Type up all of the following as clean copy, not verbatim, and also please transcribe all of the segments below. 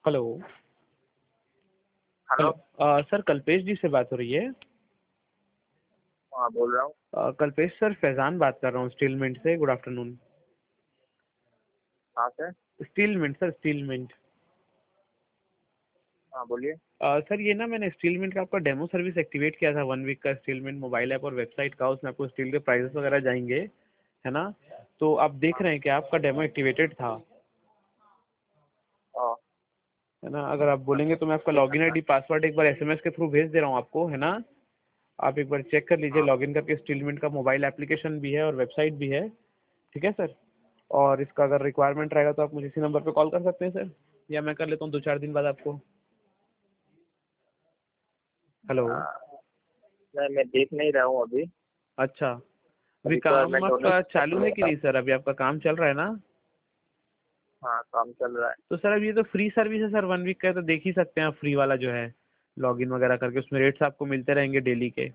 Hello. Hello. Sir Kalpesh ji से बात हो रही है? हाँ, बोल रहा हूँ। कल्पेश सर, फैजान बात कर रहा हूँ स्टील मिंट से। Good afternoon. कहाँ से? Steel Mint sir, Steel Mint. हाँ, बोलिए। सर ये ना, मैंने स्टील मिंट का आपका डेमो सर्विस एक्टिवेट किया था 1 वीक का, स्टील मिंट मोबाइल ऐप और वेबसाइट का। उसमें आपको स्टील के प्राइसेस वगैरह जाएंगे, है ना? तो आप देख हाँ। रहे हैं कि आपका डेमो एक्टिवेटेड था, हाँ, है ना? अगर आप बोलेंगे तो मैं आपका देख लॉगिन सकता आईडी पासवर्ड एक बार एसएमएस के थ्रू भेज दे रहा हूँ आपको, है ना? आप एक बार चेक कर लीजिए, हाँ। लॉगिन करके। स्टील मिंट का मोबाइल एप्लीकेशन भी है और वेबसाइट भी है, ठीक है सर? और इसका अगर रिक्वायरमेंट रहेगा तो आप मुझे इसी नंबर पे कॉल कर सकते हैं सर, या मैं कर लेता हूँ 2-4 दिन बाद आपको। हेलो। नहीं, मैं देख नहीं रहा हूँ अभी। अच्छा, अभी अभी तो मैं काम आपका डोनेट चालू है कि नहीं सर? अभी आपका काम चल रहा है ना? हाँ, काम चल रहा है। तो सर अब ये तो फ्री सर्विस है सर, 1 वीक का है, तो देख ही सकते हैं आप फ्री वाला जो है, लॉगिन वगैरह करके। उसमें रेट्स आपको मिलते रहेंगे डेली के,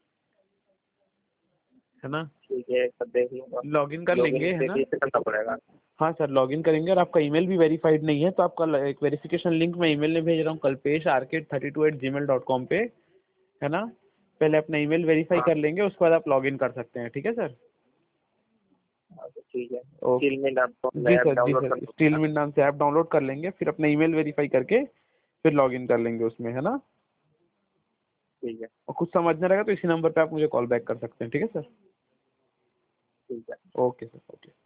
है ना? ठीक है, सब देख लूंगा। लॉगिन कर लॉगिन लेंगे, है ना? देखिए से करना पड़ेगा। हाँ सर, लॉगिन करेंगे। और आपका ईमेल भी वेरीफाइड नहीं है, तो आपका एक वेरिफिकेशन लिंक मैं ईमेल में भेज रहा हूँ, kalpesharket32@gmail.com पे, है ना? पहले अपना ईमेल वेरीफाई हाँ। कर लेंगे, उसके बाद आप लॉगिन कर सकते हैं, ठीक है सर? हाँ, तो ठीक है। ओके। स्किल में आपको जी मैं ऐप सर, जी डाउनलोड सर, कर स्टील दूंगा। मिल नाम से ऐप डाउनलोड कर लेंगे, फिर अपना ईमेल वेरीफाई करके फिर लॉगिन कर लेंगे उसमें, है ना? ठीक है। और कुछ समझना रहेगा तो इसी नंबर पे आप मुझे कॉल बैक कर सकते हैं, ठीक है सर? ठीक है। Okay sir, okay.